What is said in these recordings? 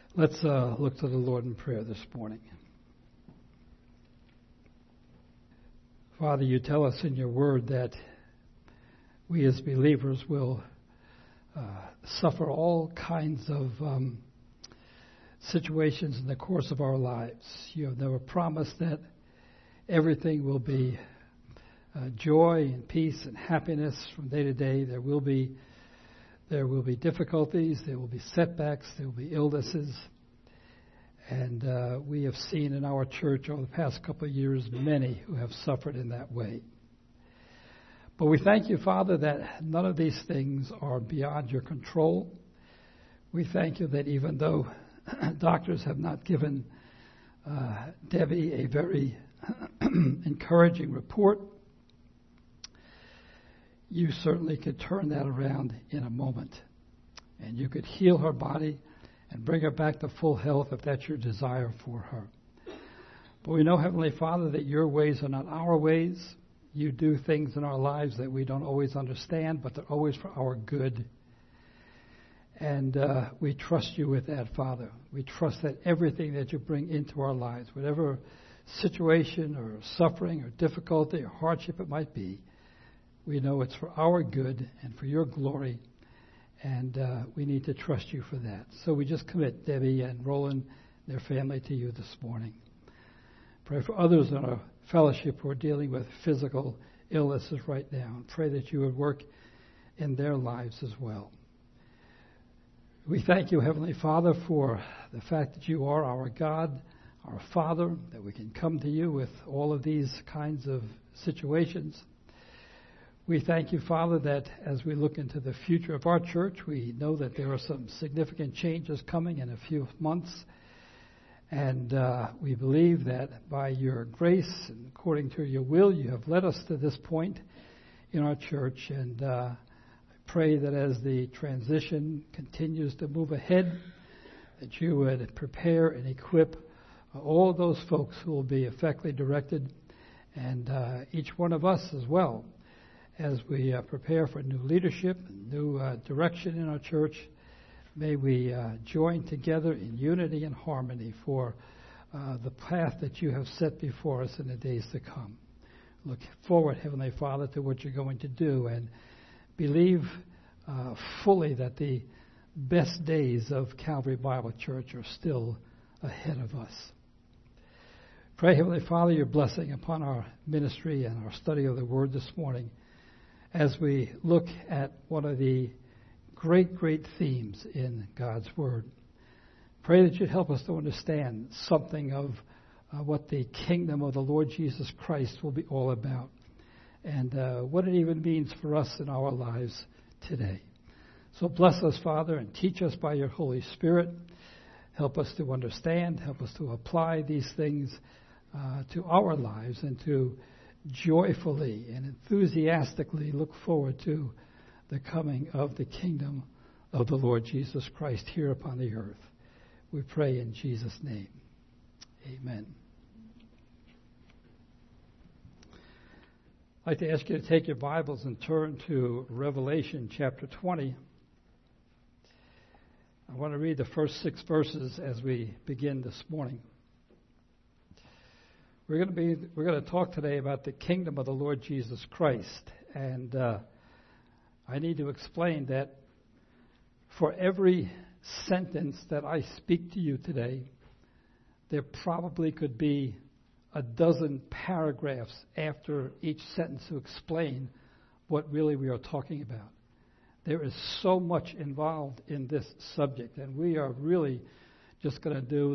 Let's look to the Lord in prayer this morning. Father, you tell us in your word that we as believers will suffer all kinds of situations in the course of our lives. You have never promised that everything will be joy and peace and happiness from day to day. There will be difficulties, there will be setbacks, there will be illnesses. And we have seen in our church over the past couple of years many who have suffered in that way. But we thank you, Father, that none of these things are beyond your control. We thank you that even though doctors have not given Debbie a very encouraging report, you certainly could turn that around in a moment. And you could heal her body and bring her back to full health if that's your desire for her. But we know, Heavenly Father, that your ways are not our ways. You do things in our lives that we don't always understand, but they're always for our good. And we trust you with that, Father. We trust that everything that you bring into our lives, whatever situation or suffering or difficulty or hardship it might be, we know it's for our good and for your glory, and we need to trust you for that. So we just commit Debbie and Roland, their family, to you this morning. Pray for others in our fellowship who are dealing with physical illnesses right now, and pray that you would work in their lives as well. We thank you, Heavenly Father, for the fact that you are our God, our Father, that we can come to you with all of these kinds of situations. We thank you, Father, that as we look into the future of our church, we know that there are some significant changes coming in a few months. And we believe that by your grace and according to your will, you have led us to this point in our church. And I pray that as the transition continues to move ahead, that you would prepare and equip all those folks who will be effectively directed, and each one of us as well, as we prepare for new leadership, new direction in our church. May we join together in unity and harmony for the path that you have set before us in the days to come. Look forward, Heavenly Father, to what you're going to do, and believe fully that the best days of Calvary Bible Church are still ahead of us. Pray, Heavenly Father, your blessing upon our ministry and our study of the Word this morning, as we look at one of the great themes in God's Word. Pray that you'd help us to understand something of what the kingdom of the Lord Jesus Christ will be all about, and what it even means for us in our lives today. So bless us, Father, and teach us by your Holy Spirit. Help us to understand, help us to apply these things to our lives, and to joyfully and enthusiastically look forward to the coming of the kingdom of the Lord Jesus Christ here upon the earth. We pray in Jesus' name. Amen. I'd like to ask you to take your Bibles and turn to Revelation chapter 20. I want to read the first 6 verses as we begin this morning. We're going to talk today about the kingdom of the Lord Jesus Christ, and I need to explain that for every sentence that I speak to you today, there probably could be a dozen paragraphs after each sentence to explain what really we are talking about. There is so much involved in this subject, and we are really just going to do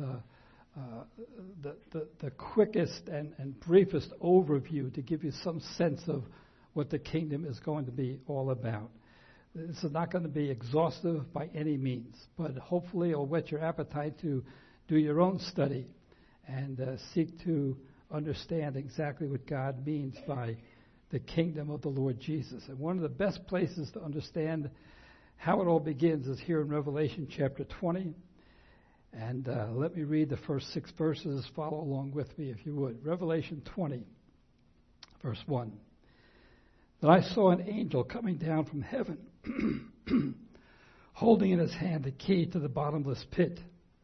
the quickest and briefest overview to give you some sense of what the kingdom is going to be all about. This is not going to be exhaustive by any means, but hopefully it'll whet your appetite to do your own study and seek to understand exactly what God means by the kingdom of the Lord Jesus. And one of the best places to understand how it all begins is here in Revelation chapter 20. And let me read the first 6 verses. Follow along with me if you would. Revelation 20, verse 1. Then I saw an angel coming down from heaven, holding in his hand the key to the bottomless pit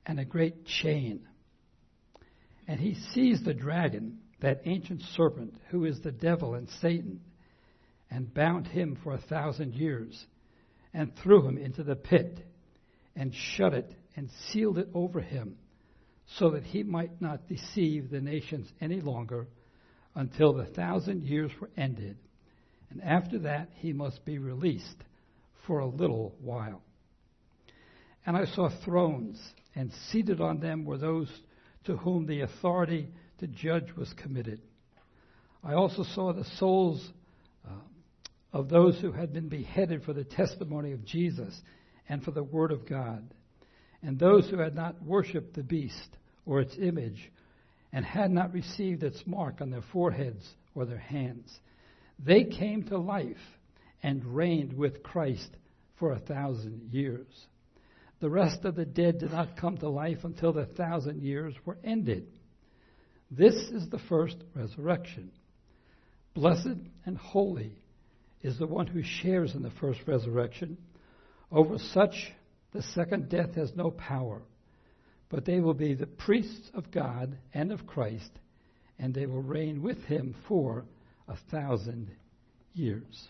and a great chain. And he seized the dragon, that ancient serpent, who is the devil and Satan, and bound him for 1,000 years, and threw him into the pit, and shut it, and sealed it over him, so that he might not deceive the nations any longer, until the 1,000 years were ended. And after that he must be released for a little while. And I saw thrones, and seated on them were those to whom the authority to judge was committed. I also saw the souls of those who had been beheaded for the testimony of Jesus and for the word of God, and those who had not worshipped the beast or its image, and had not received its mark on their foreheads or their hands. They came to life and reigned with Christ for 1,000 years. The rest of the dead did not come to life until the 1,000 years were ended. This is the first resurrection. Blessed and holy is the one who shares in the first resurrection. Over such the second death has no power, but they will be the priests of God and of Christ, and they will reign with him for 1,000 years.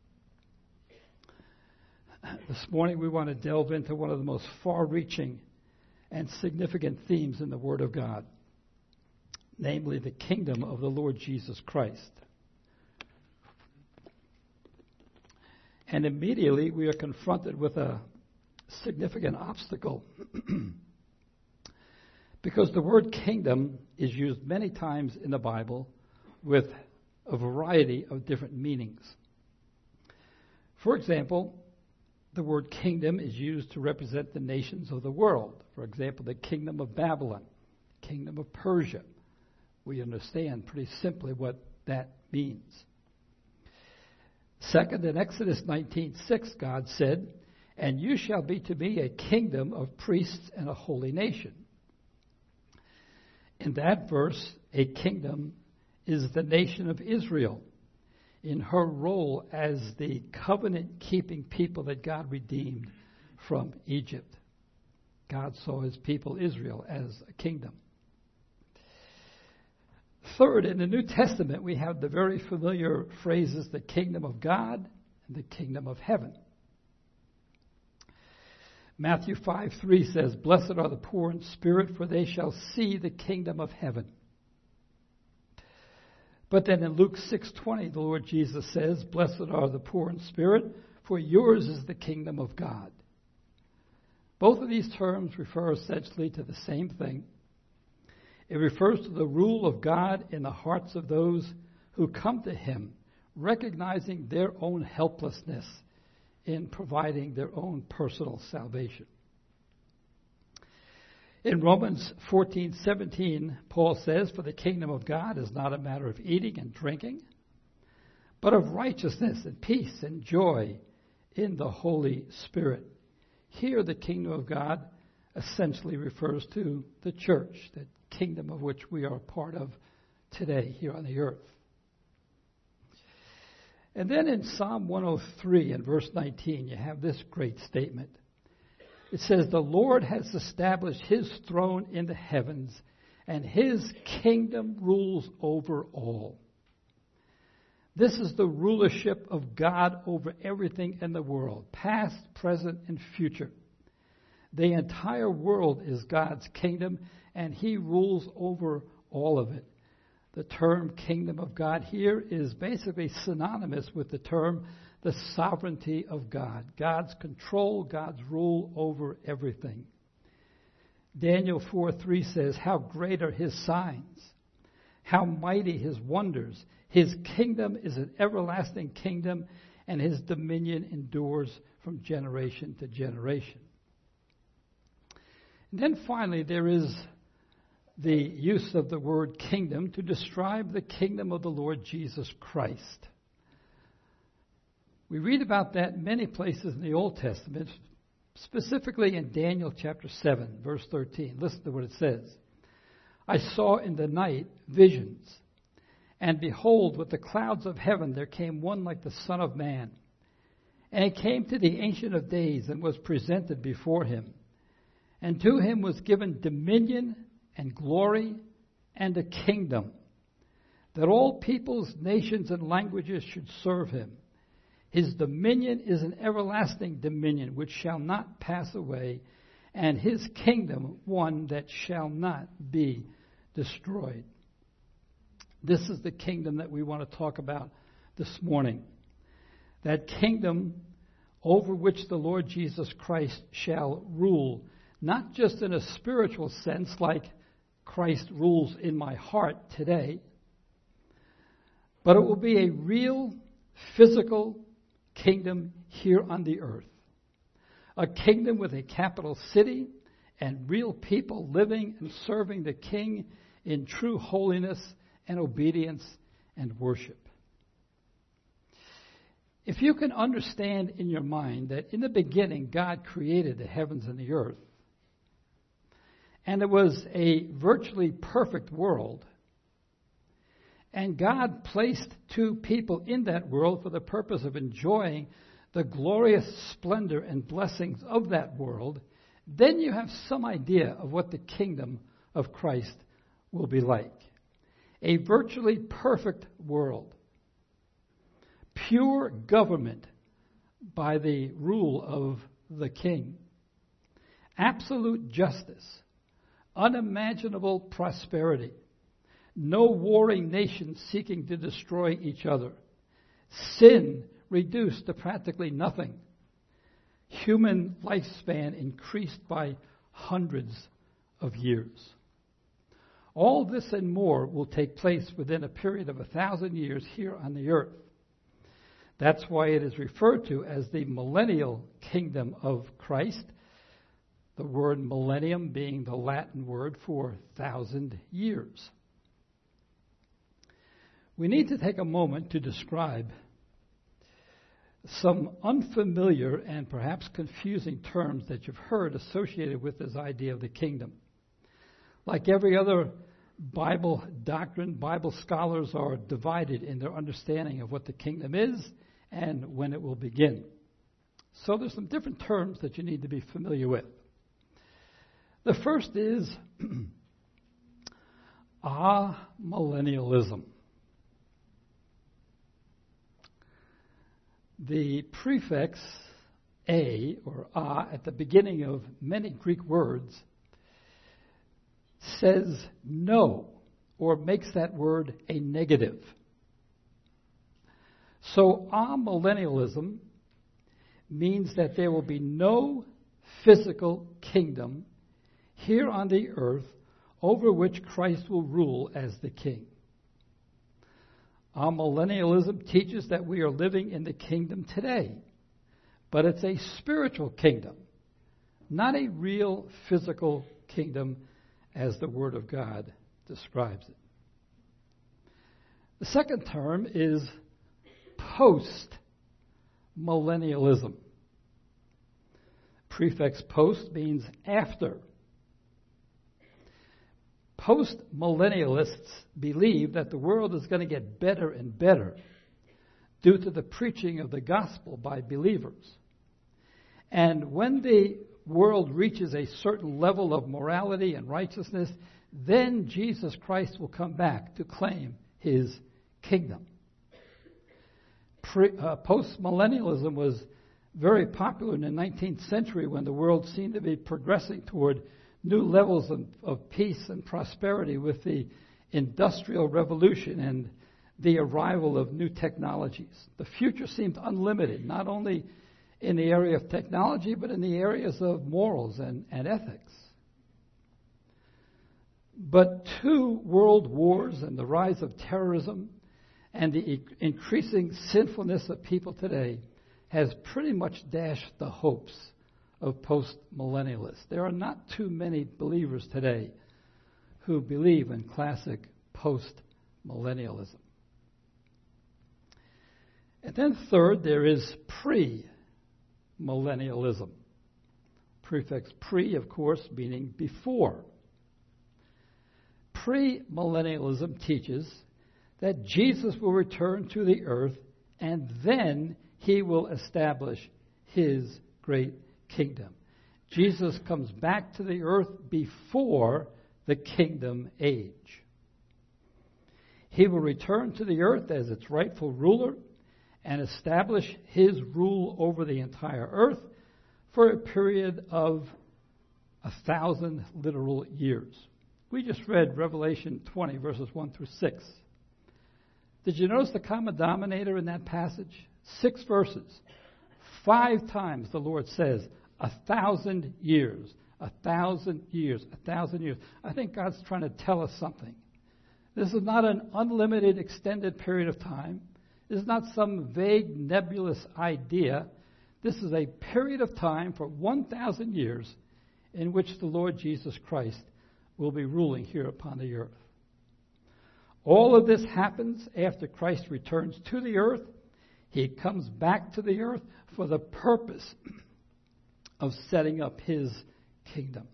This morning we want to delve into one of the most far-reaching and significant themes in the Word of God, namely the kingdom of the Lord Jesus Christ. And immediately we are confronted with a significant obstacle because the word kingdom is used many times in the Bible with a variety of different meanings. For example, the word kingdom is used to represent the nations of the world. For example, the kingdom of Babylon, kingdom of Persia. We understand pretty simply what that means. Second, in Exodus 19:6, God said, "And you shall be to me a kingdom of priests and a holy nation." In that verse, a kingdom is the nation of Israel in her role as the covenant-keeping people that God redeemed from Egypt. God saw his people Israel as a kingdom. Third, in the New Testament, we have the very familiar phrases, the kingdom of God and the kingdom of heaven. Matthew 5:3 says, "Blessed are the poor in spirit, for they shall see the kingdom of heaven." But then in Luke 6:20, the Lord Jesus says, "Blessed are the poor in spirit, for yours is the kingdom of God." Both of these terms refer essentially to the same thing. It refers to the rule of God in the hearts of those who come to him, recognizing their own helplessness in providing their own personal salvation. In Romans 14:17, Paul says, "For the kingdom of God is not a matter of eating and drinking, but of righteousness and peace and joy in the Holy Spirit." Here, the kingdom of God essentially refers to the church, the kingdom of which we are a part of today here on the earth. And then in Psalm 103 and verse 19, you have this great statement. It says, "The Lord has established his throne in the heavens, and his kingdom rules over all." This is the rulership of God over everything in the world, past, present, and future. The entire world is God's kingdom, and he rules over all of it. The term kingdom of God here is basically synonymous with the term the sovereignty of God. God's control, God's rule over everything. Daniel 4:3 says, "How great are his signs, how mighty his wonders. His kingdom is an everlasting kingdom, and his dominion endures from generation to generation." And then finally, there is the use of the word kingdom to describe the kingdom of the Lord Jesus Christ. We read about that in many places in the Old Testament, specifically in Daniel chapter 7, verse 13. Listen to what it says. "I saw in the night visions, and behold, with the clouds of heaven there came one like the Son of Man. And he came to the Ancient of Days and was presented before him. And to him was given dominion and glory and a kingdom, that all peoples, nations, and languages should serve him. His dominion is an everlasting dominion which shall not pass away, and his kingdom one that shall not be destroyed. This is the kingdom that we want to talk about this morning. That kingdom over which the Lord Jesus Christ shall rule, not just in a spiritual sense like Christ rules in my heart today, but it will be a real physical kingdom here on the earth. A kingdom with a capital city and real people living and serving the King in true holiness and obedience and worship. If you can understand in your mind that in the beginning God created the heavens and the earth, and it was a virtually perfect world, and God placed two people in that world for the purpose of enjoying the glorious splendor and blessings of that world, then you have some idea of what the kingdom of Christ will be like. A virtually perfect world. Pure government by the rule of the King. Absolute justice. Unimaginable prosperity. No warring nations seeking to destroy each other. Sin reduced to practically nothing. Human lifespan increased by hundreds of years. All this and more will take place within a period of 1,000 years here on the earth. That's why it is referred to as the millennial kingdom of Christ, the word millennium being the Latin word for 1,000 years. We need to take a moment to describe some unfamiliar and perhaps confusing terms that you've heard associated with this idea of the kingdom. Like every other Bible doctrine, Bible scholars are divided in their understanding of what the kingdom is and when it will begin. So there's some different terms that you need to be familiar with. The first is amillennialism. The prefix a or a at the beginning of many Greek words says no or makes that word a negative. So amillennialism means that there will be no physical kingdom here on the earth over which Christ will rule as the King. Amillennialism teaches that we are living in the kingdom today, but it's a spiritual kingdom, not a real physical kingdom as the Word of God describes it. The second term is post-millennialism. Prefix post means after. Post-millennialists believe that the world is going to get better and better due to the preaching of the gospel by believers. And when the world reaches a certain level of morality and righteousness, then Jesus Christ will come back to claim his kingdom. Post-millennialism was very popular in the 19th century when the world seemed to be progressing toward new levels of peace and prosperity with the Industrial Revolution and the arrival of new technologies. The future seemed unlimited, not only in the area of technology, but in the areas of morals and ethics. But two world wars and the rise of terrorism and the increasing sinfulness of people today has pretty much dashed the hopes of post-millennialists. There are not too many believers today who believe in classic post-millennialism. And then third, there is pre-millennialism. Prefix pre, of course, meaning before. Pre-millennialism teaches that Jesus will return to the earth and then he will establish his great kingdom. Jesus comes back to the earth before the kingdom age. He will return to the earth as its rightful ruler and establish his rule over the entire earth for a period of 1,000 literal years. We just read Revelation 20, verses 1 through 6. Did you notice the common denominator in that passage? 6 verses. 5 times the Lord says, 1,000 years, 1,000 years, 1,000 years. I think God's trying to tell us something. This is not an unlimited, extended period of time. This is not some vague, nebulous idea. This is a period of time for 1,000 years in which the Lord Jesus Christ will be ruling here upon the earth. All of this happens after Christ returns to the earth. He comes back to the earth for the purpose of setting up his kingdom.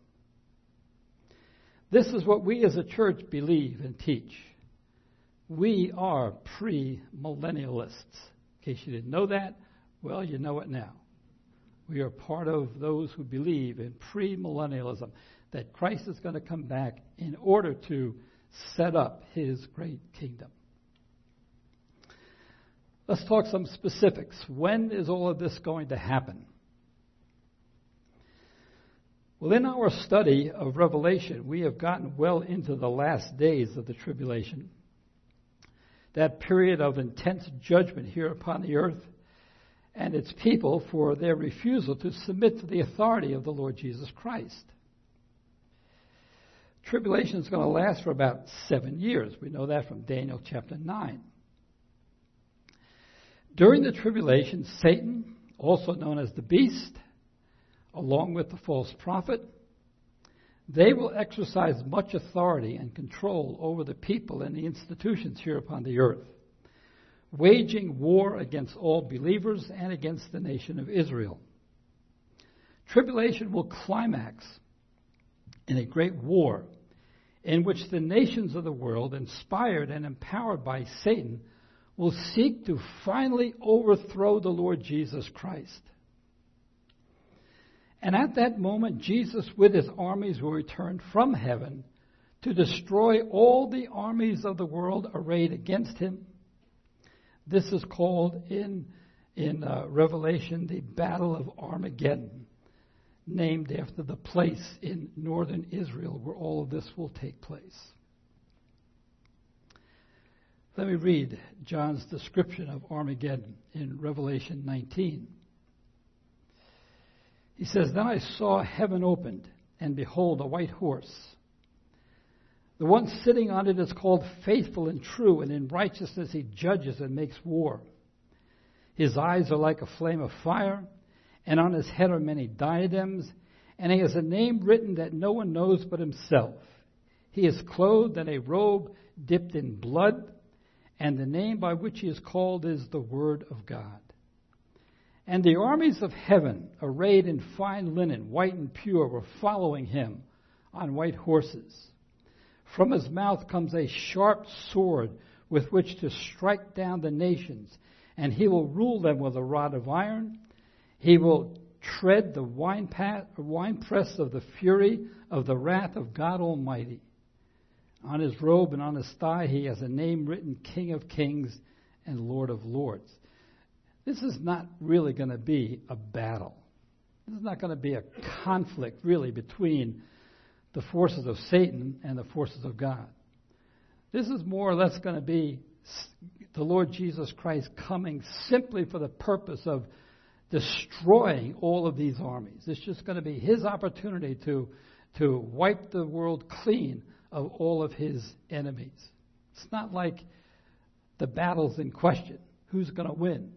This is what we as a church believe and teach. We are pre-millennialists. In case you didn't know that, well, you know it now. We are part of those who believe in pre-millennialism, that Christ is going to come back in order to set up his great kingdom. Let's talk some specifics. When is all of this going to happen? Well, in our study of Revelation, we have gotten well into the last days of the tribulation, that period of intense judgment here upon the earth and its people for their refusal to submit to the authority of the Lord Jesus Christ. Tribulation is going to last for about 7 years. We know that from Daniel chapter 9. During the tribulation, Satan, also known as the beast, along with the false prophet, they will exercise much authority and control over the people and the institutions here upon the earth, waging war against all believers and against the nation of Israel. Tribulation will climax in a great war in which the nations of the world, inspired and empowered by Satan, will seek to finally overthrow the Lord Jesus Christ. And at that moment, Jesus with his armies will return from heaven to destroy all the armies of the world arrayed against him. This is called in Revelation the Battle of Armageddon, named after the place in northern Israel where all of this will take place. Let me read John's description of Armageddon in Revelation 19. He says, "Then I saw heaven opened, and behold, a white horse. The one sitting on it is called Faithful and True, and in righteousness he judges and makes war. His eyes are like a flame of fire, and on his head are many diadems, and he has a name written that no one knows but himself. He is clothed in a robe dipped in blood, and the name by which he is called is the Word of God. And the armies of heaven, arrayed in fine linen, white and pure, were following him on white horses. From his mouth comes a sharp sword with which to strike down the nations, and he will rule them with a rod of iron. He will tread the winepress of the fury of the wrath of God Almighty. On his robe and on his thigh he has a name written, King of Kings and Lord of Lords." This is not really going to be a battle. This is not going to be a conflict, really, between the forces of Satan and the forces of God. This is more or less going to be the Lord Jesus Christ coming simply for the purpose of destroying all of these armies. It's just going to be his opportunity to wipe the world clean of all of his enemies. It's not like the battle's in question. Who's going to win?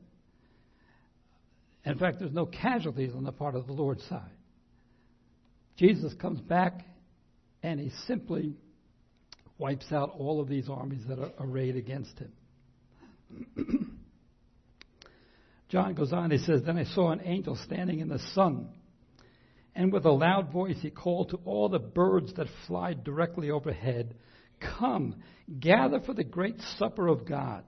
In fact, there's no casualties on the part of the Lord's side. Jesus comes back and he simply wipes out all of these armies that are arrayed against him. John goes on, he says, "Then I saw an angel standing in the sun, and with a loud voice he called to all the birds that fly directly overhead, 'Come, gather for the great supper of God.'"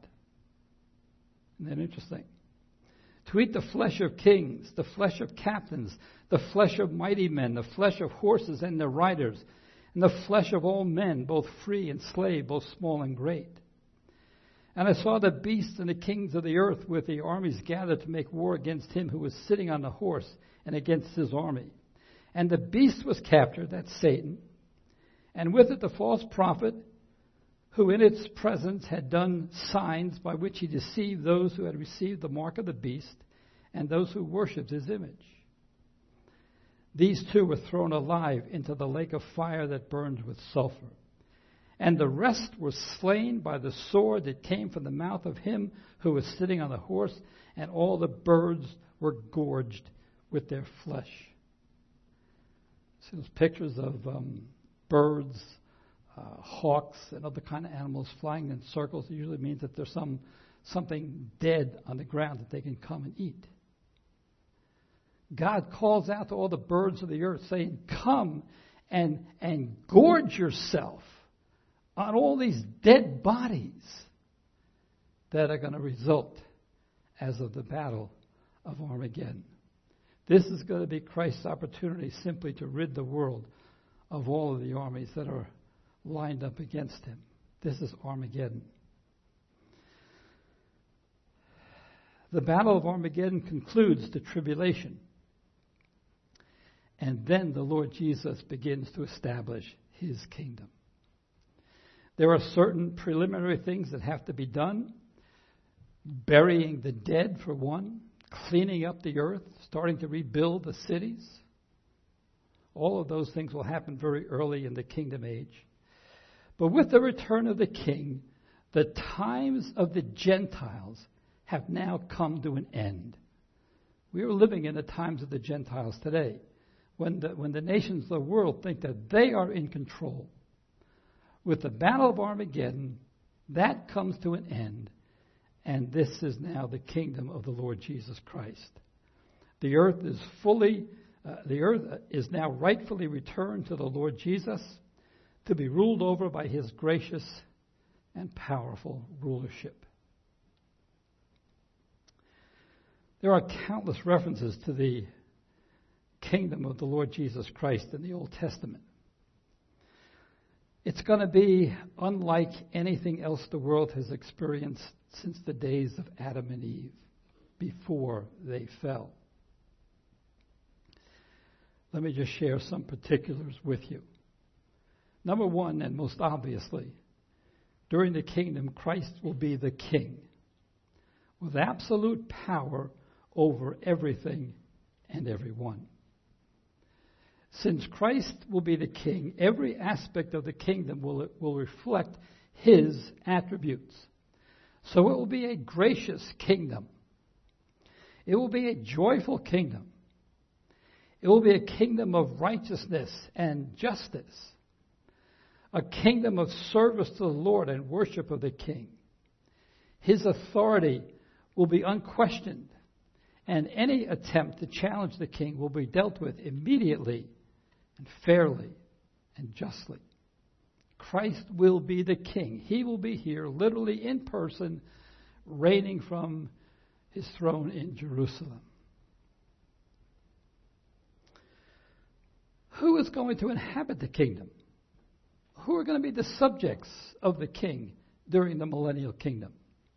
Isn't that interesting? "To eat the flesh of kings, the flesh of captains, the flesh of mighty men, the flesh of horses and their riders, and the flesh of all men, both free and slave, both small and great. And I saw the beasts and the kings of the earth with the armies gathered to make war against him who was sitting on the horse and against his army. And the beast was captured, that's Satan, and with it the false prophet, who in its presence had done signs by which he deceived those who had received the mark of the beast and those who worshipped his image. These two were thrown alive into the lake of fire that burns with sulfur. And the rest were slain by the sword that came from the mouth of him who was sitting on the horse, and all the birds were gorged with their flesh. See those pictures of birds, hawks, and other kind of animals flying in circles. It usually means that there's something dead on the ground that they can come and eat. God calls out to all the birds of the earth, saying, "Come and gorge yourself on all these dead bodies that are going to result as of the battle of Armageddon." This is going to be Christ's opportunity simply to rid the world of all of the armies that are lined up against him. This is Armageddon. The battle of Armageddon concludes the tribulation. And then the Lord Jesus begins to establish his kingdom. There are certain preliminary things that have to be done. Burying the dead, for one. Cleaning up the earth. Starting to rebuild the cities. All of those things will happen very early in the kingdom age. But with the return of the king, the times of the Gentiles have now come to an end. We are living in the times of the Gentiles today, when the nations of the world think that they are in control. With the battle of Armageddon, that comes to an end, and this is now the kingdom of the Lord Jesus Christ. The earth is now rightfully returned to the Lord Jesus, to be ruled over by his gracious and powerful rulership. There are countless references to the kingdom of the Lord Jesus Christ in the Old Testament. It's going to be unlike anything else the world has experienced since the days of Adam and Eve, before they fell. Let me just share some particulars with you. Number one, and most obviously, during the kingdom, Christ will be the king, with absolute power over everything and everyone. Since Christ will be the king, every aspect of the kingdom will reflect his attributes. So it will be a gracious kingdom. It will be a joyful kingdom. It will be a kingdom of righteousness and justice. A kingdom of service to the Lord and worship of the King. His authority will be unquestioned, and any attempt to challenge the King will be dealt with immediately and fairly and justly. Christ will be the King. He will be here, literally in person, reigning from his throne in Jerusalem. Who is going to inhabit the kingdom? Who are going to be the subjects of the king during the millennial kingdom?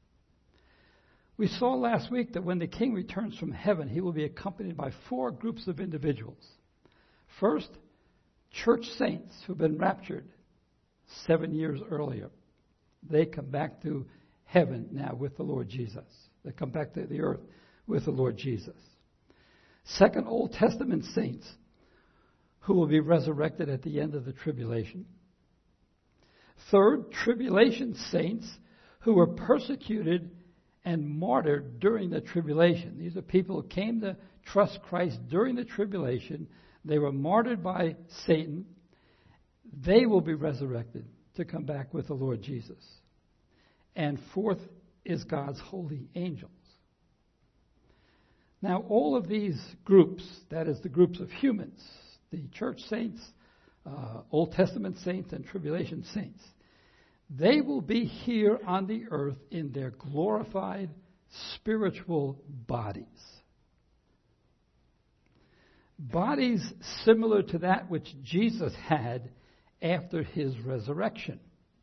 We saw last week that when the king returns from heaven, he will be accompanied by 4 groups of individuals. First, church saints who've been raptured 7 years earlier. They come back to heaven now with the Lord Jesus. They come back to the earth with the Lord Jesus. Second, Old Testament saints who will be resurrected at the end of the tribulation. Third, tribulation saints who were persecuted and martyred during the tribulation. These are people who came to trust Christ during the tribulation. They were martyred by Satan. They will be resurrected to come back with the Lord Jesus. And fourth is God's holy angels. Now, all of these groups, that is the groups of humans, the church saints, Old Testament saints, and tribulation saints, they will be here on the earth in their glorified spiritual bodies. bodies similar to that which Jesus had after his resurrection.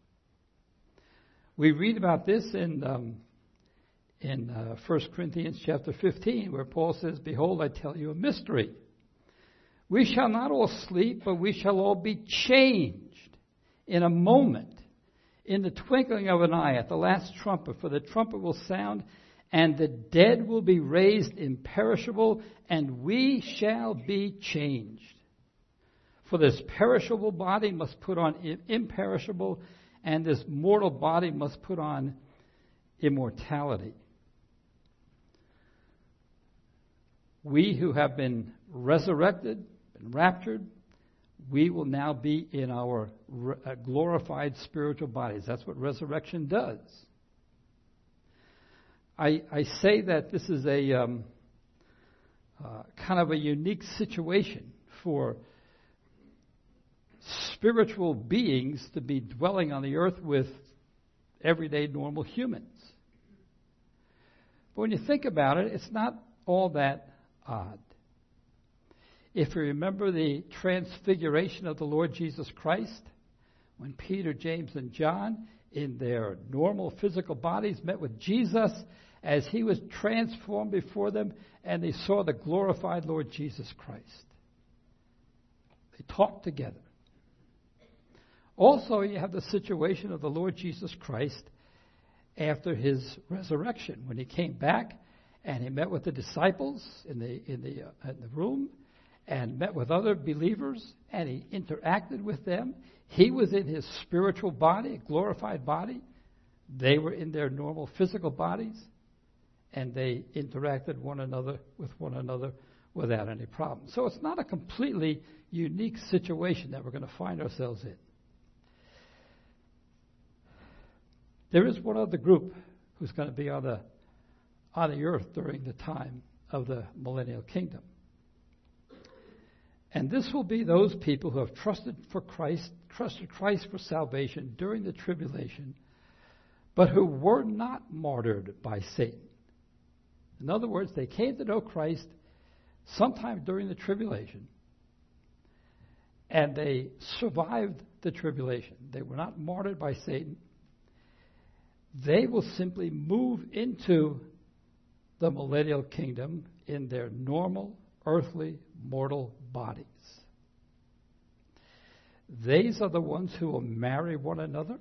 We read about this in 1 Corinthians chapter 15, where Paul says, "Behold, I tell you a mystery. We shall not all sleep, but we shall all be changed in a moment, in the twinkling of an eye, at the last trumpet. For the trumpet will sound, and the dead will be raised imperishable, and we shall be changed. For this perishable body must put on imperishable, and this mortal body must put on immortality." We who have been resurrected, been raptured, we will now be in our glorified spiritual bodies. That's what resurrection does. I say that this is a kind of a unique situation for spiritual beings to be dwelling on the earth with everyday normal humans. But when you think about it, it's not all that odd. If you remember the transfiguration of the Lord Jesus Christ, when Peter, James, and John, in their normal physical bodies, met with Jesus as he was transformed before them, and they saw the glorified Lord Jesus Christ. They talked together. Also, you have the situation of the Lord Jesus Christ after his resurrection, when he came back and he met with the disciples in the room, and met with other believers, and he interacted with them. He was in his spiritual body, glorified body. They were in their normal physical bodies, and they interacted with one another without any problem. So it's not a completely unique situation that we're going to find ourselves in. There is one other group who's going to be on the earth during the time of the millennial kingdom. And this will be those people who have trusted Christ for salvation during the tribulation, but who were not martyred by Satan. In other words, they came to know Christ sometime during the tribulation, and they survived the tribulation. They were not martyred by Satan. They will simply move into the millennial kingdom in their normal, earthly, mortal bodies. These are the ones who will marry one another.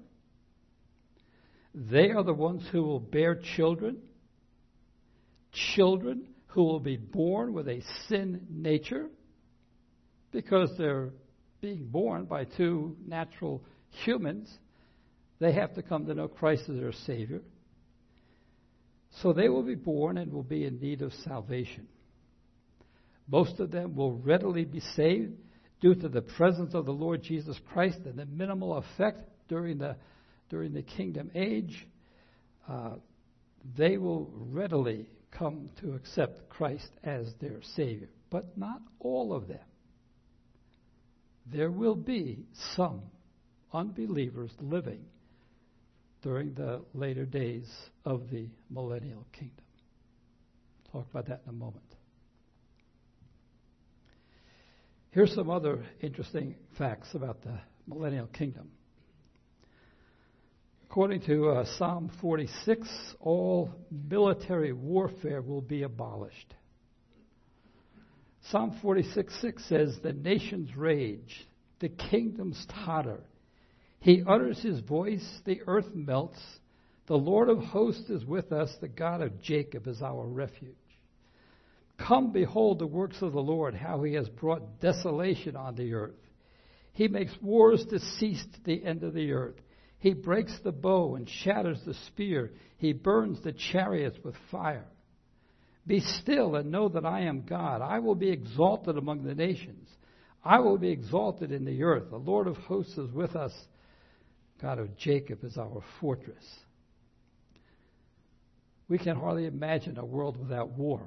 They are the ones who will bear children. Children who will be born with a sin nature, because they're being born by two natural humans. They have to come to know Christ as their Savior. So they will be born and will be in need of salvation. Most of them will readily be saved due to the presence of the Lord Jesus Christ and the minimal effect during the kingdom age. They will readily come to accept Christ as their Savior, but not all of them. There will be some unbelievers living during the later days of the millennial kingdom. We'll talk about that in a moment. Here's some other interesting facts about the millennial kingdom. According to Psalm 46, all military warfare will be abolished. Psalm 46:6 says, "The nations rage, the kingdoms totter. He utters his voice, the earth melts. The Lord of hosts is with us, the God of Jacob is our refuge. Come, behold the works of the Lord, how he has brought desolation on the earth. He makes wars to cease to the end of the earth. He breaks the bow and shatters the spear. He burns the chariots with fire. Be still and know that I am God. I will be exalted among the nations. I will be exalted in the earth. The Lord of hosts is with us. God of Jacob is our fortress." We can hardly imagine a world without war.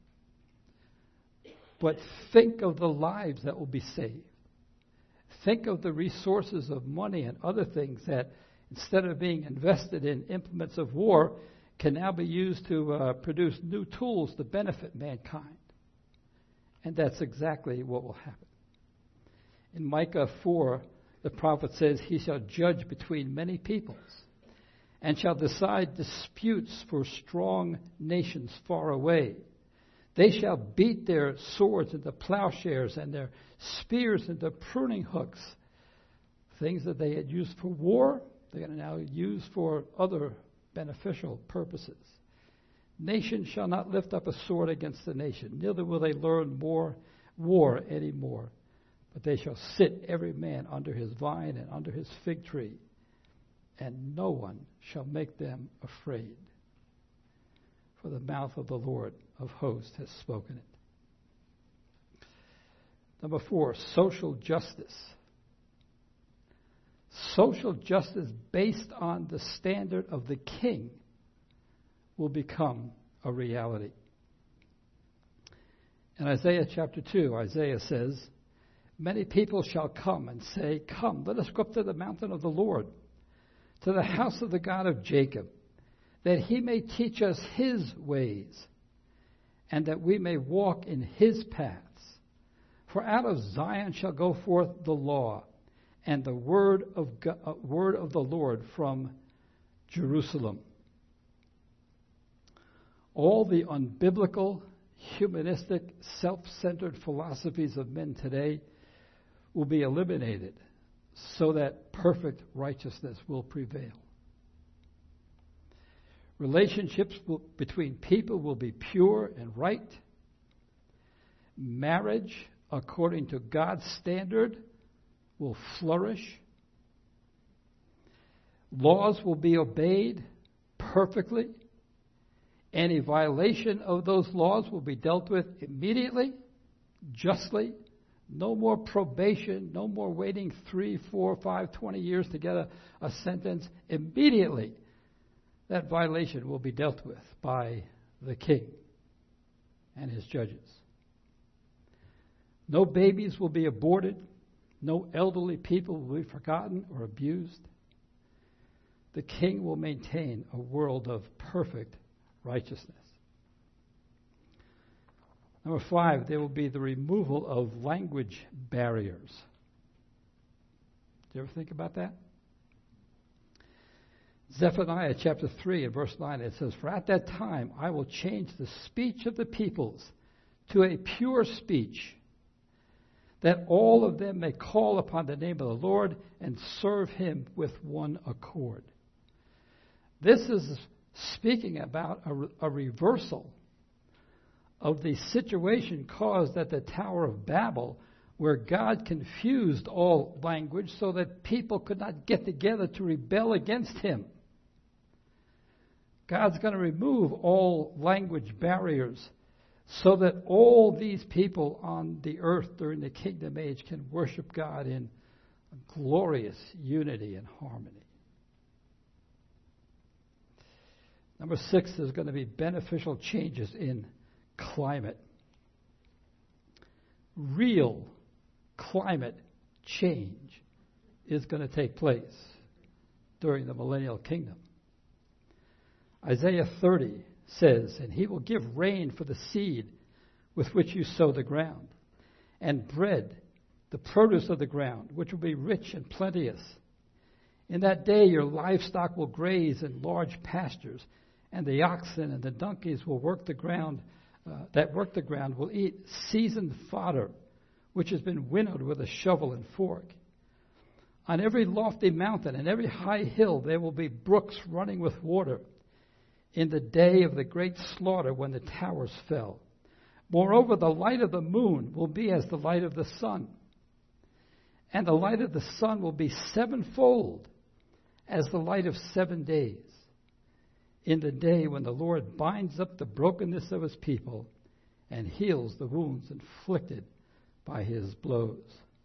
But think of the lives that will be saved. Think of the resources of money and other things that, instead of being invested in implements of war, can now be used to produce new tools to benefit mankind. And that's exactly what will happen. In Micah 4, the prophet says, he shall judge between many peoples and shall decide disputes for strong nations far away. They shall beat their swords into plowshares and their spears into pruning hooks. Things that they had used for war, they're going to now use for other beneficial purposes. Nation shall not lift up a sword against the nation, neither will they learn more war anymore. But they shall sit every man under his vine and under his fig tree, and no one shall make them afraid. For the mouth of the Lord of hosts has spoken it. Number 4, social justice. Social justice based on the standard of the king will become a reality. In Isaiah chapter 2, Isaiah says, many people shall come and say, come, let us go up to the mountain of the Lord, to the house of the God of Jacob, that he may teach us his ways, and that we may walk in his paths. For out of Zion shall go forth the law, and the word of the Lord from Jerusalem. All the unbiblical, humanistic, self-centered philosophies of men today will be eliminated so that perfect righteousness will prevail. Relationships between people will be pure and right. Marriage, according to God's standard, will flourish. Laws will be obeyed perfectly. Any violation of those laws will be dealt with immediately, justly. No more probation, no more waiting 3, 4, 5, 20 years to get a sentence. Immediately, that violation will be dealt with by the king and his judges. No babies will be aborted. No elderly people will be forgotten or abused. The king will maintain a world of perfect righteousness. Number 5, there will be the removal of language barriers. Do you ever think about that? Zephaniah chapter 3 and verse 9, it says, for at that time I will change the speech of the peoples to a pure speech, that all of them may call upon the name of the Lord and serve him with one accord. This is speaking about a reversal of the situation caused at the Tower of Babel, where God confused all language so that people could not get together to rebel against him. God's going to remove all language barriers so that all these people on the earth during the kingdom age can worship God in glorious unity and harmony. Number 6, there's going to be beneficial changes in climate. Real climate change is going to take place during the millennial kingdom. Isaiah 30 says, and he will give rain for the seed with which you sow the ground, and bread, the produce of the ground, which will be rich and plenteous. In that day your livestock will graze in large pastures, and the oxen and the donkeys will work the ground, will eat seasoned fodder, which has been winnowed with a shovel and fork. On every lofty mountain and every high hill there will be brooks running with water, in the day of the great slaughter when the towers fell. Moreover, the light of the moon will be as the light of the sun, and the light of the sun will be sevenfold as the light of 7 days, in the day when the Lord binds up the brokenness of his people and heals the wounds inflicted by his blows.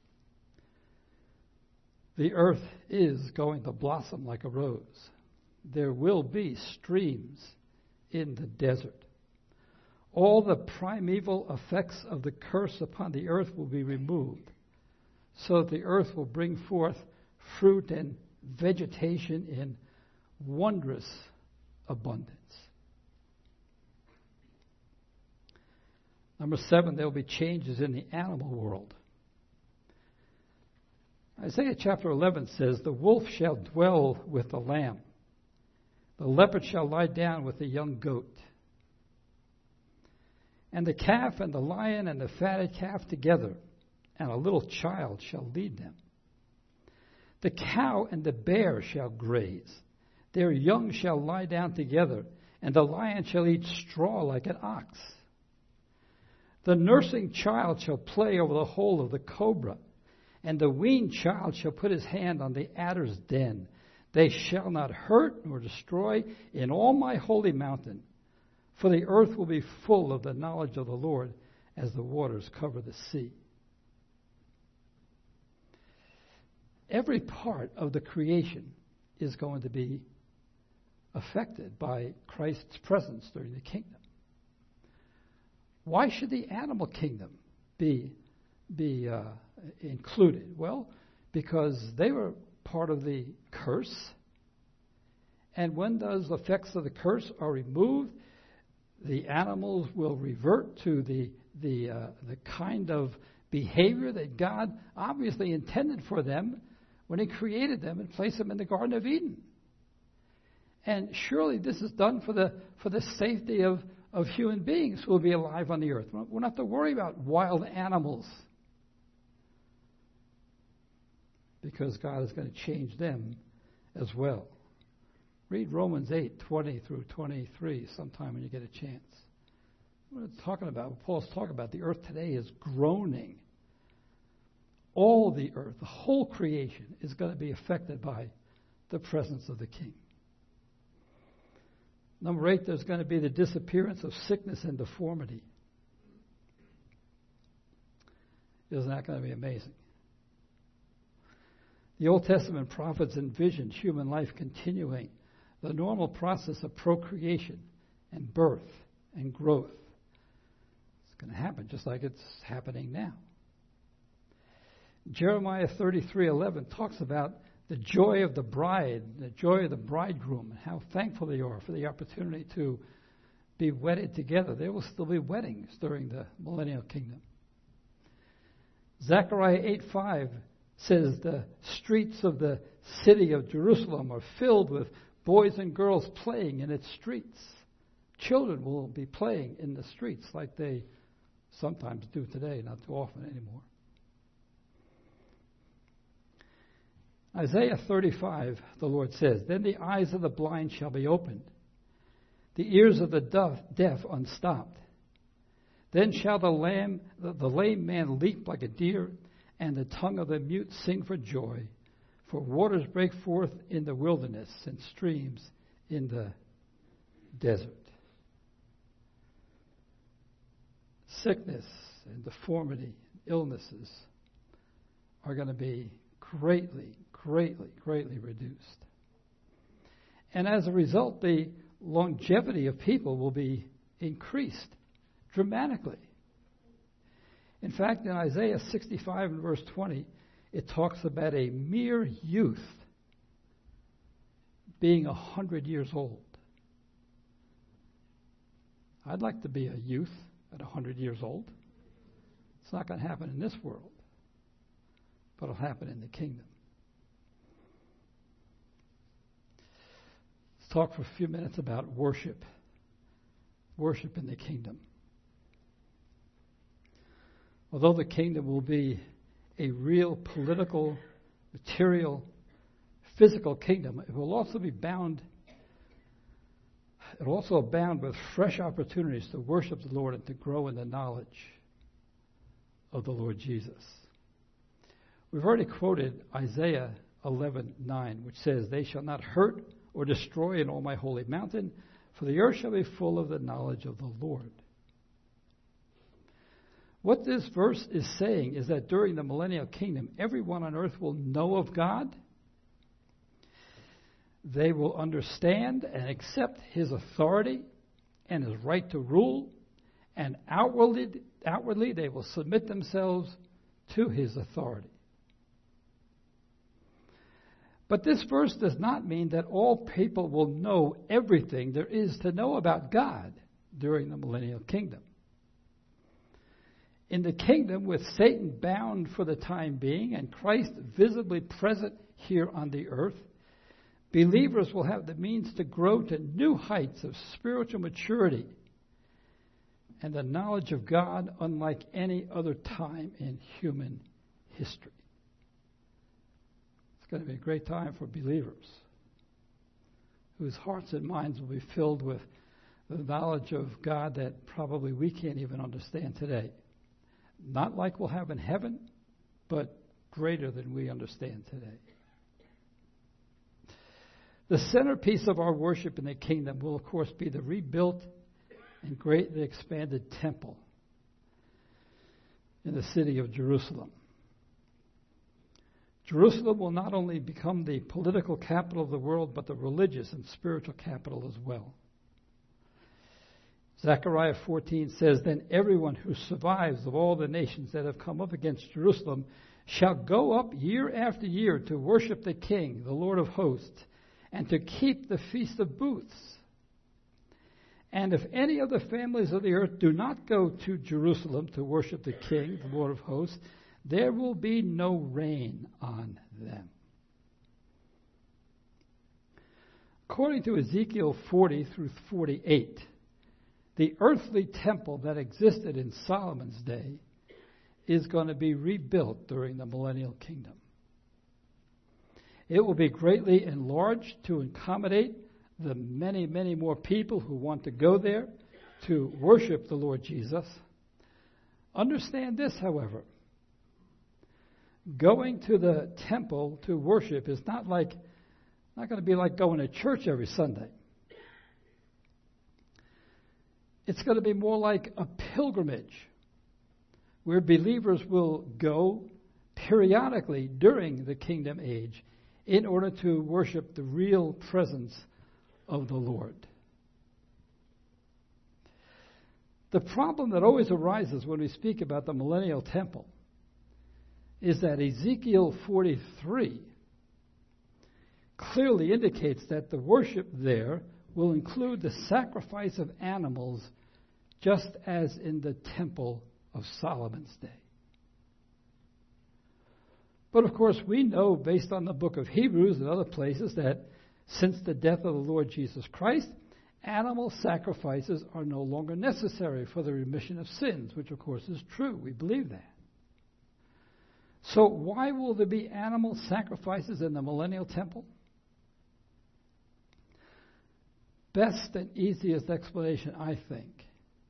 The earth is going to blossom like a rose. There will be streams in the desert. All the primeval effects of the curse upon the earth will be removed, so that the earth will bring forth fruit and vegetation in wondrous abundance. Number 7, there will be changes in the animal world. Isaiah chapter 11 says, "The wolf shall dwell with the lamb. The leopard shall lie down with the young goat. And the calf and the lion and the fatted calf together, and a little child shall lead them. The cow and the bear shall graze. Their young shall lie down together, and the lion shall eat straw like an ox. The nursing child shall play over the hole of the cobra, and the weaned child shall put his hand on the adder's den. They shall not hurt nor destroy in all my holy mountain, for the earth will be full of the knowledge of the Lord as the waters cover the sea." Every part of the creation is going to be affected by Christ's presence during the kingdom. Why should the animal kingdom be included? Well, because they were part of the curse, and when those effects of the curse are removed, the animals will revert to the kind of behavior that God obviously intended for them when He created them and placed them in the Garden of Eden. And surely this is done for the safety of human beings who will be alive on the earth. We're not to worry about wild animals, because God is going to change them as well. Read Romans 8:20 through 23 sometime when you get a chance. What Paul's talking about, the earth today is groaning. All the earth, the whole creation, is going to be affected by the presence of the King. Number 8, there's going to be the disappearance of sickness and deformity. Isn't that going to be amazing? The Old Testament prophets envisioned human life continuing the normal process of procreation and birth and growth. It's going to happen just like it's happening now. Jeremiah 33:11 talks about the joy of the bride, the joy of the bridegroom, and how thankful they are for the opportunity to be wedded together. There will still be weddings during the millennial kingdom. Zechariah 8:5 says the streets of the city of Jerusalem are filled with boys and girls playing in its streets. Children will be playing in the streets like they sometimes do today, not too often anymore. Isaiah 35, the Lord says, "Then the eyes of the blind shall be opened, the ears of the deaf unstopped. Then shall the lame man leap like a deer, and the tongue of the mute sing for joy. For waters break forth in the wilderness and streams in the desert." Sickness and deformity, illnesses are going to be greatly reduced. And as a result, the longevity of people will be increased dramatically. In fact, in Isaiah 65 and verse 20, it talks about a mere youth being 100 years old. I'd like to be a youth at 100 years old. It's not going to happen in this world, but it'll happen in the kingdom. Let's talk for a few minutes about worship. Worship in the kingdom. Although the kingdom will be a real political, material, physical kingdom, it will also be bound. It will also abound with fresh opportunities to worship the Lord and to grow in the knowledge of the Lord Jesus. We've already quoted Isaiah 11:9, which says, "They shall not hurt or destroy in all my holy mountain, for the earth shall be full of the knowledge of the Lord." What this verse is saying is that during the millennial kingdom, everyone on earth will know of God. They will understand and accept His authority and His right to rule, and outwardly they will submit themselves to His authority. But this verse does not mean that all people will know everything there is to know about God during the millennial kingdom. In the kingdom, with Satan bound for the time being and Christ visibly present here on the earth, believers will have the means to grow to new heights of spiritual maturity and the knowledge of God unlike any other time in human history. It's going to be a great time for believers whose hearts and minds will be filled with the knowledge of God that probably we can't even understand today. Not like we'll have in heaven, but greater than we understand today. The centerpiece of our worship in the kingdom will, of course, be the rebuilt and greatly expanded temple in the city of Jerusalem. Jerusalem will not only become the political capital of the world, but the religious and spiritual capital as well. Zechariah 14 says, "Then everyone who survives of all the nations that have come up against Jerusalem shall go up year after year to worship the King, the Lord of hosts, and to keep the Feast of Booths. And if any of the families of the earth do not go to Jerusalem to worship the King, the Lord of hosts, there will be no rain on them." According to Ezekiel 40 through 48, the earthly temple that existed in Solomon's day is going to be rebuilt during the millennial kingdom. It will be greatly enlarged to accommodate the many, many more people who want to go there to worship the Lord Jesus. Understand this, however. Going to the temple to worship is not going to be like going to church every Sunday. It's going to be more like a pilgrimage where believers will go periodically during the kingdom age in order to worship the real presence of the Lord. The problem that always arises when we speak about the millennial temple is that Ezekiel 43 clearly indicates that the worship there will include the sacrifice of animals just as in the temple of Solomon's day. But of course, we know based on the book of Hebrews and other places that since the death of the Lord Jesus Christ, animal sacrifices are no longer necessary for the remission of sins, which of course is true. We believe that. So why will there be animal sacrifices in the millennial temple? Best and easiest explanation, I think.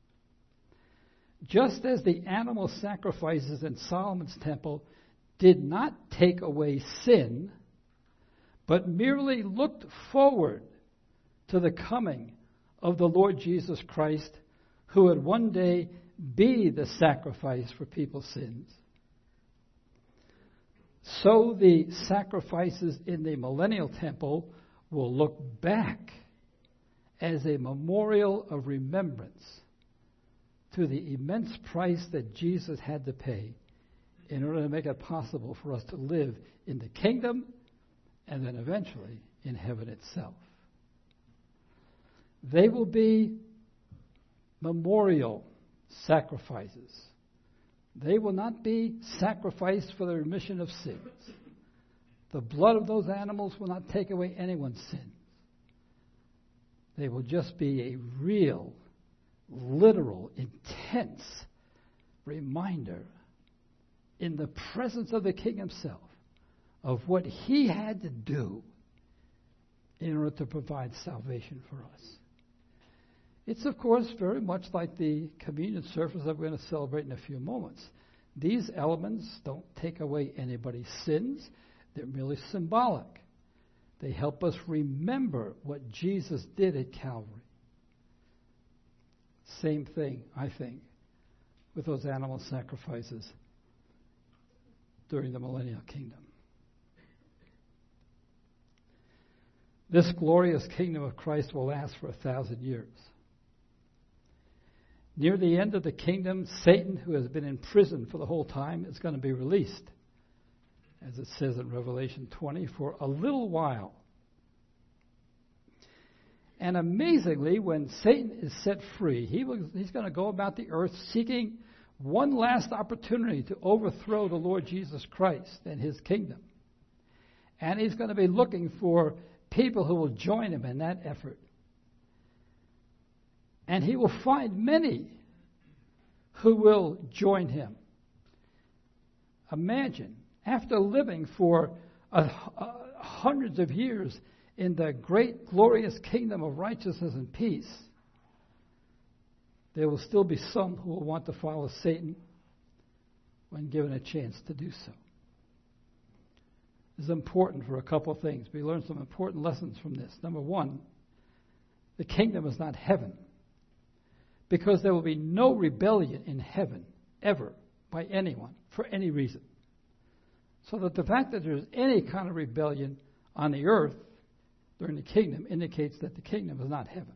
Just as the animal sacrifices in Solomon's temple did not take away sin, but merely looked forward to the coming of the Lord Jesus Christ, who would one day be the sacrifice for people's sins. So the sacrifices in the millennial temple will look back as a memorial of remembrance to the immense price that Jesus had to pay in order to make it possible for us to live in the kingdom and then eventually in heaven itself. They will be memorial sacrifices. They will not be sacrificed for the remission of sins. The blood of those animals will not take away anyone's sins. They will just be a real, literal, intense reminder in the presence of the King himself of what he had to do in order to provide salvation for us. It's, of course, very much like the communion service that we're going to celebrate in a few moments. These elements don't take away anybody's sins. They're merely symbolic. They help us remember what Jesus did at Calvary. Same thing, I think, with those animal sacrifices during the millennial kingdom. This glorious kingdom of Christ will last for 1,000 years. Near the end of the kingdom, Satan, who has been in prison for the whole time, is going to be released, as it says in Revelation 20, for a little while. And amazingly, when Satan is set free, he's going to go about the earth seeking one last opportunity to overthrow the Lord Jesus Christ and his kingdom. And he's going to be looking for people who will join him in that effort. And he will find many who will join him. Imagine, after living for hundreds of years in the great, glorious kingdom of righteousness and peace, there will still be some who will want to follow Satan when given a chance to do so. This is important for a couple of things. We learn some important lessons from this. Number one, the kingdom is not heaven, because there will be no rebellion in heaven ever by anyone for any reason. So that the fact that there's any kind of rebellion on the earth during the kingdom indicates that the kingdom is not heaven.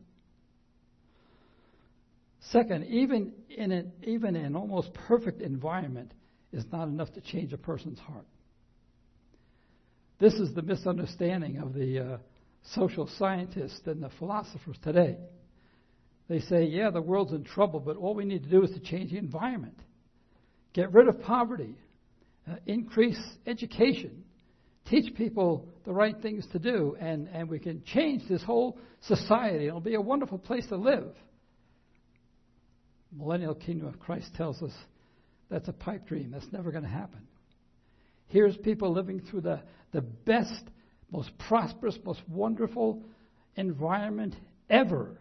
Second, even in an almost perfect environment is not enough to change a person's heart. This is the misunderstanding of the social scientists and the philosophers today. They say, yeah, the world's in trouble, but all we need to do is to change the environment. Get rid of poverty. Increase education. Teach people the right things to do, and we can change this whole society. It'll be a wonderful place to live. Millennial Kingdom of Christ tells us that's a pipe dream. That's never going to happen. Here's people living through the best, most prosperous, most wonderful environment ever.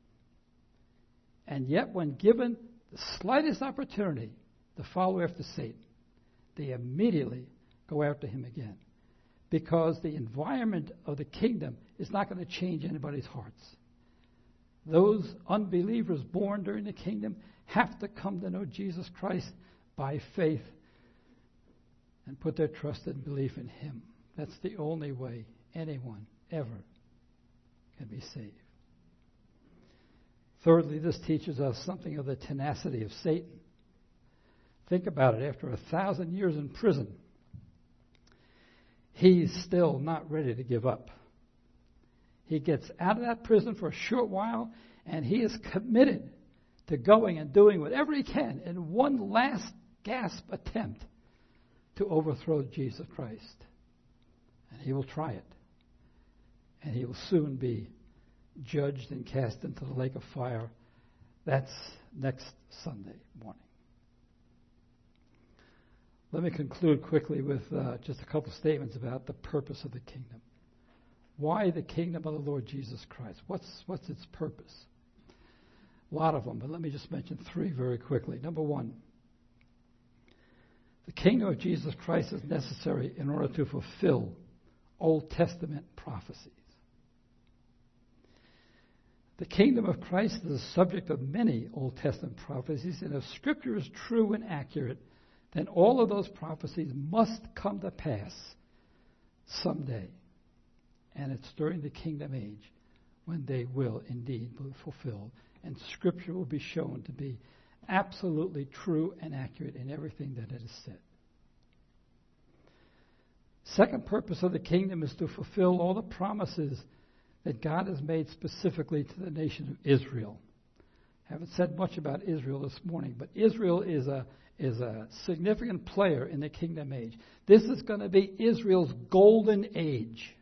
And yet, when given the slightest opportunity to follow after Satan, they immediately go after him again. Because the environment of the kingdom is not going to change anybody's hearts. Those unbelievers born during the kingdom have to come to know Jesus Christ by faith and put their trust and belief in him. That's the only way anyone ever can be saved. Thirdly, this teaches us something of the tenacity of Satan. Think about it. After 1,000 years in prison, he's still not ready to give up. He gets out of that prison for a short while, and he is committed to going and doing whatever he can in one last gasp attempt to overthrow Jesus Christ. And he will try it. And he will soon be judged and cast into the lake of fire. That's next Sunday morning. Let me conclude quickly with just a couple statements about the purpose of the kingdom. Why the kingdom of the Lord Jesus Christ? What's its purpose? A lot of them, but let me just mention three very quickly. Number one, the kingdom of Jesus Christ is necessary in order to fulfill Old Testament prophecies. The kingdom of Christ is the subject of many Old Testament prophecies, and if Scripture is true and accurate, then all of those prophecies must come to pass someday. And it's during the kingdom age when they will indeed be fulfilled. And Scripture will be shown to be absolutely true and accurate in everything that it has said. Second purpose of the kingdom is to fulfill all the promises that God has made specifically to the nation of Israel. I haven't said much about Israel this morning, but Israel is a significant player in the kingdom age. This is going to be Israel's golden age.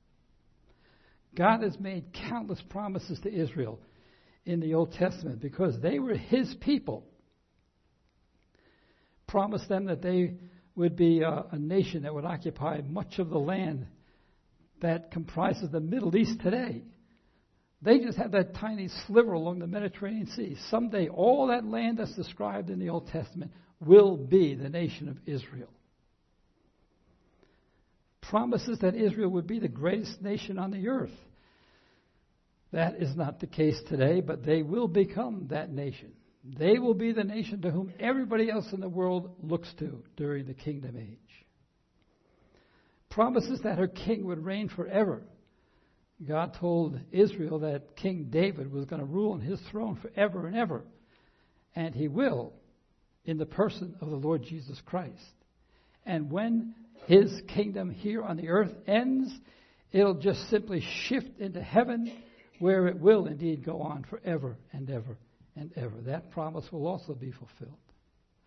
God has made countless promises to Israel in the Old Testament because they were his people. Promised them that they would be a nation that would occupy much of the land that comprises the Middle East today. They just have that tiny sliver along the Mediterranean Sea. Someday all that land that's described in the Old Testament will be the nation of Israel. Promises that Israel would be the greatest nation on the earth. That is not the case today, but they will become that nation. They will be the nation to whom everybody else in the world looks to during the kingdom age. Promises that her king would reign forever. God told Israel that King David was going to rule on his throne forever and ever. And he will, in the person of the Lord Jesus Christ. And when his kingdom here on the earth ends, it'll just simply shift into heaven, where it will indeed go on forever and ever and ever. That promise will also be fulfilled.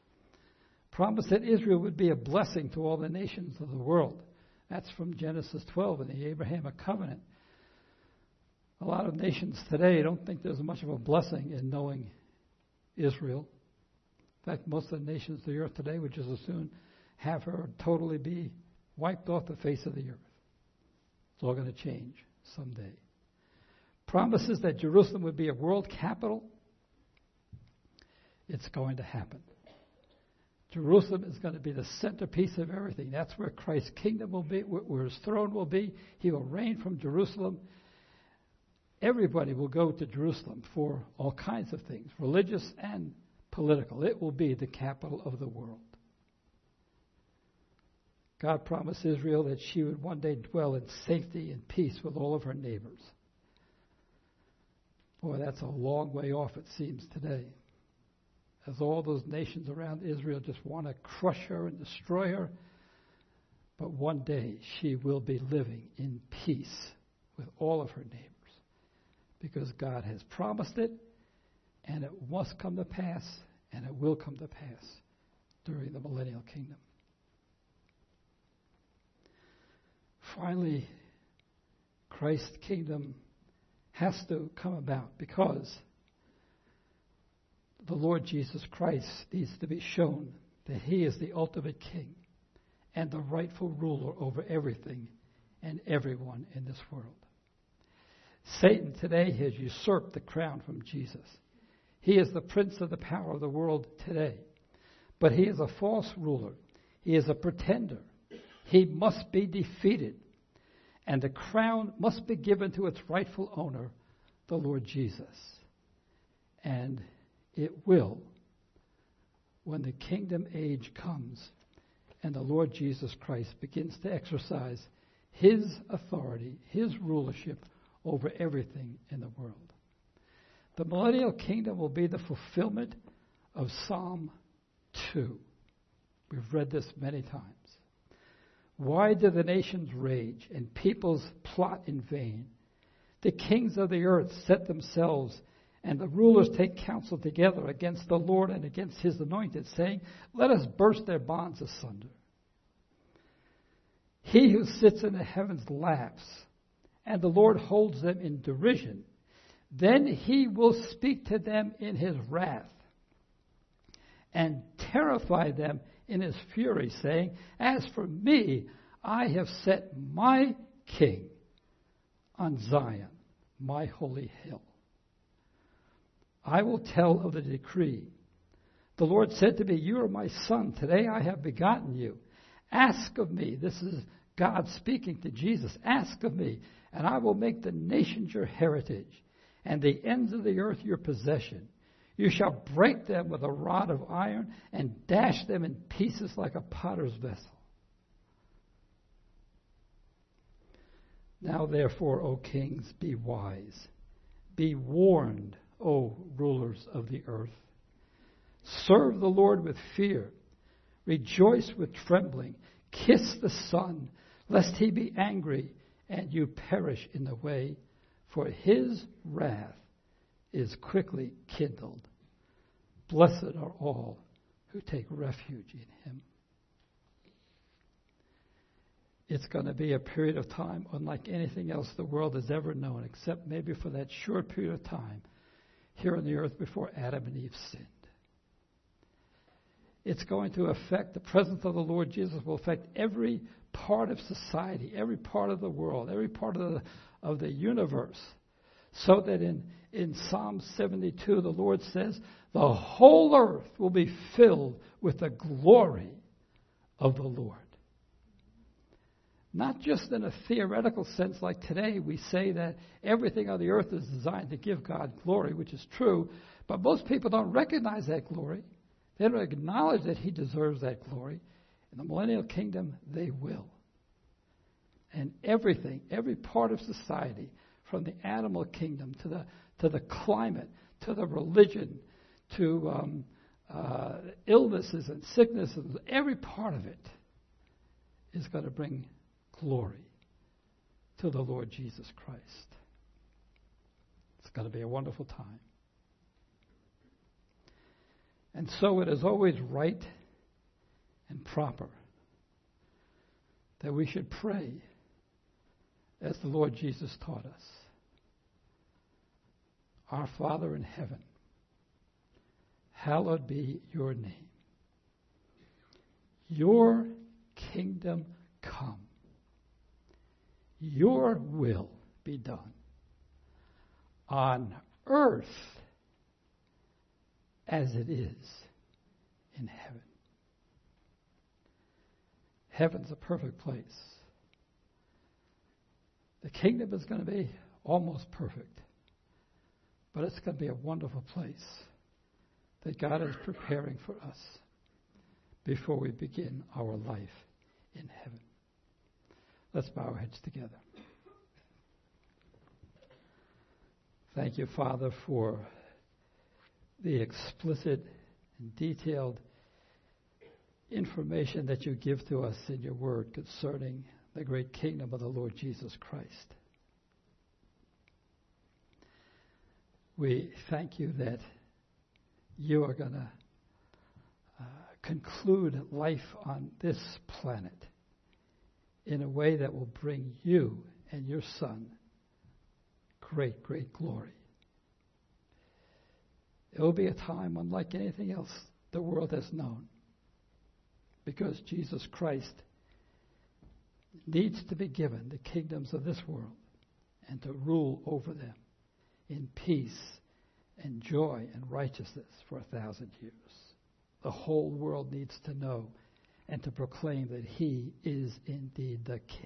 Promised that Israel would be a blessing to all the nations of the world. That's from Genesis 12 in the Abrahamic covenant. A lot of nations today don't think there's much of a blessing in knowing Israel. In fact, most of the nations of the earth today would just as soon have her totally be wiped off the face of the earth. It's all going to change someday. Promises that Jerusalem would be a world capital. It's going to happen. Jerusalem is going to be the centerpiece of everything. That's where Christ's kingdom will be, where his throne will be. He will reign from Jerusalem. Everybody will go to Jerusalem for all kinds of things, religious and political. It will be the capital of the world. God promised Israel that she would one day dwell in safety and peace with all of her neighbors. Boy, that's a long way off, it seems, today. As all those nations around Israel just want to crush her and destroy her. But one day she will be living in peace with all of her neighbors. Because God has promised it, and it must come to pass, and it will come to pass during the millennial kingdom. Finally, Christ's kingdom has to come about because the Lord Jesus Christ needs to be shown that he is the ultimate king and the rightful ruler over everything and everyone in this world. Satan today has usurped the crown from Jesus. He is the prince of the power of the world today. But he is a false ruler. He is a pretender. He must be defeated. And the crown must be given to its rightful owner, the Lord Jesus. And it will when the kingdom age comes and the Lord Jesus Christ begins to exercise his authority, his rulership over everything in the world. The millennial kingdom will be the fulfillment of Psalm 2. We've read this many times. Why do the nations rage and peoples plot in vain? The kings of the earth set themselves, and the rulers take counsel together against the Lord and against his anointed, saying, let us burst their bonds asunder. He who sits in the heavens laughs, and the Lord holds them in derision. Then he will speak to them in his wrath and terrify them in his fury, saying, as for me, I have set my king on Zion, my holy hill. I will tell of the decree. The Lord said to me, you are my son. Today I have begotten you. Ask of me. This is God speaking to Jesus. Ask of me, and I will make the nations your heritage, and the ends of the earth your possession. You shall break them with a rod of iron, and dash them in pieces like a potter's vessel. Now therefore, O kings, be wise. Be warned, O rulers of the earth. Serve the Lord with fear. Rejoice with trembling. Kiss the Son, lest he be angry and you perish in the way, for his wrath is quickly kindled. Blessed are all who take refuge in him. It's going to be a period of time unlike anything else the world has ever known, except maybe for that short period of time here on the earth before Adam and Eve sinned. It's going to affect, the presence of the Lord Jesus will affect every part of society, every part of the world, every part of the universe. So that in Psalm 72, the Lord says, the whole earth will be filled with the glory of the Lord. Not just in a theoretical sense like today we say that everything on the earth is designed to give God glory, which is true, but most people don't recognize that glory. They don't acknowledge that he deserves that glory. In the millennial kingdom, they will. And everything, every part of society, from the animal kingdom to the climate, to the religion, to illnesses and sicknesses, every part of it is going to bring glory to the Lord Jesus Christ. It's going to be a wonderful time. And so it is always right and proper that we should pray as the Lord Jesus taught us. Our Father in heaven, hallowed be your name. Your kingdom come. Your will be done on earth as it is in heaven. Heaven's a perfect place. The kingdom is going to be almost perfect, but it's going to be a wonderful place that God is preparing for us before we begin our life in heaven. Let's bow our heads together. Thank you, Father, for the explicit and detailed information that you give to us in your word concerning the great kingdom of the Lord Jesus Christ. We thank you that you are going to conclude life on this planet in a way that will bring you and your Son great, great glory. It will be a time unlike anything else the world has known, because Jesus Christ needs to be given the kingdoms of this world and to rule over them in peace and joy and righteousness for 1,000 years. The whole world needs to know and to proclaim that he is indeed the King.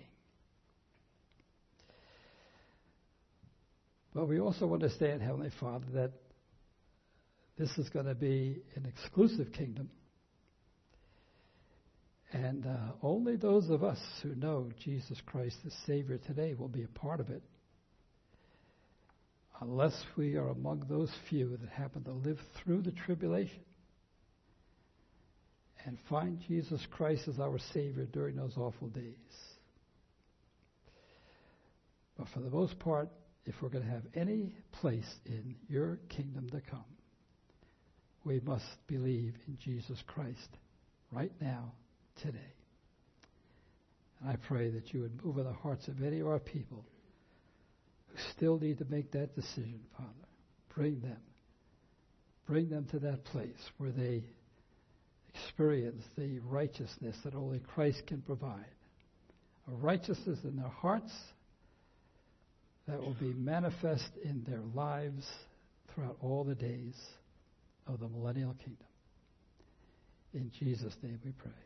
But we also understand, Heavenly Father, that this is going to be an exclusive kingdom. And only those of us who know Jesus Christ as Savior today will be a part of it, unless we are among those few that happen to live through the tribulation and find Jesus Christ as our Savior during those awful days. But for the most part, if we're going to have any place in your kingdom to come, we must believe in Jesus Christ right now, today. And I pray that you would move in the hearts of any of our people who still need to make that decision, Father. Bring them to that place where they experience the righteousness that only Christ can provide. A righteousness in their hearts that will be manifest in their lives throughout all the days of the millennial kingdom. In Jesus' name we pray.